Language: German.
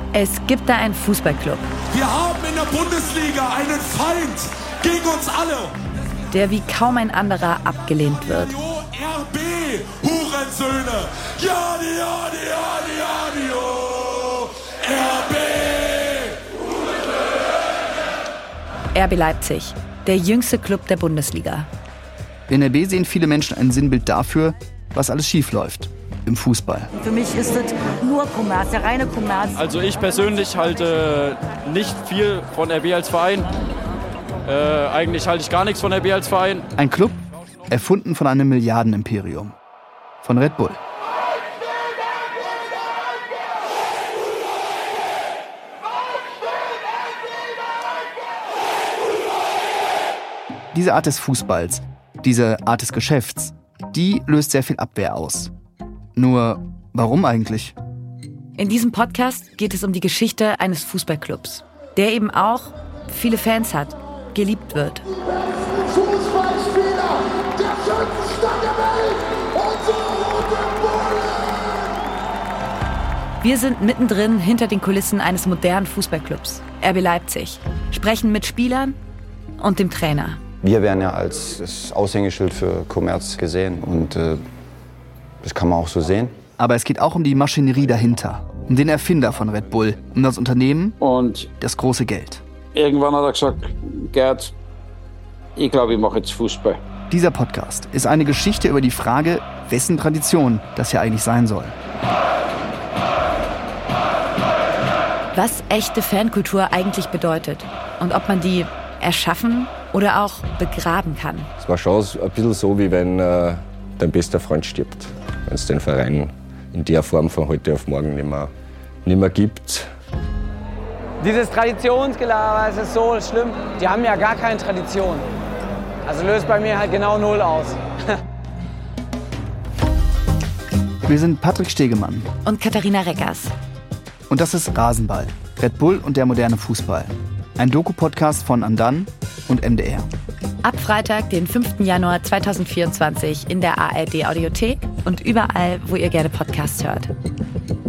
Es gibt da einen Fußballclub. Wir haben in der Bundesliga einen Feind gegen uns alle. Der wie kaum ein anderer abgelehnt wird. RB, Hurensöhne. Jadi, RB. RB Leipzig, der jüngste Club der Bundesliga. In RB sehen viele Menschen ein Sinnbild dafür, was alles schief läuft im Fußball. Für mich ist das nur Kommerz, der reine Kommerz. Also ich persönlich halte nicht viel von RB als Verein. Eigentlich halte ich gar nichts von RB als Verein. Ein Club, erfunden von einem Milliardenimperium. Von Red Bull. Diese Art des Fußballs, diese Art des Geschäfts, die löst sehr viel Abwehr aus. Nur, warum eigentlich? In diesem Podcast geht es um die Geschichte eines Fußballclubs, der eben auch viele Fans hat, geliebt wird. Fußballspieler der schönsten Stadt der Welt, unsere Roten Bullen! Wir sind mittendrin hinter den Kulissen eines modernen Fußballclubs, RB Leipzig, sprechen mit Spielern und dem Trainer. Wir werden ja als das Aushängeschild für Kommerz gesehen und das kann man auch so sehen. Aber es geht auch um die Maschinerie dahinter, um den Erfinder von Red Bull, um das Unternehmen und das große Geld. Irgendwann hat er gesagt, Gerd, ich glaube, ich mache jetzt Fußball. Dieser Podcast ist eine Geschichte über die Frage, wessen Tradition das hier eigentlich sein soll. Was echte Fankultur eigentlich bedeutet und ob man die erschaffen oder auch begraben kann. Es war schon ein bisschen so, wie wenn dein bester Freund stirbt. Wenn es den Verein in der Form von heute auf morgen nicht mehr gibt. Dieses Traditionsgelaber, es ist so schlimm. Die haben ja gar keine Tradition. Also löst bei mir halt genau 0 aus. Wir sind Patrick Stegemann und Katharina Reckers. Und das ist Rasenball, Red Bull und der moderne Fußball. Ein Doku-Podcast von Andan und MDR. Ab Freitag, den 5. Januar 2024 in der ARD Audiothek und überall, wo ihr gerne Podcasts hört.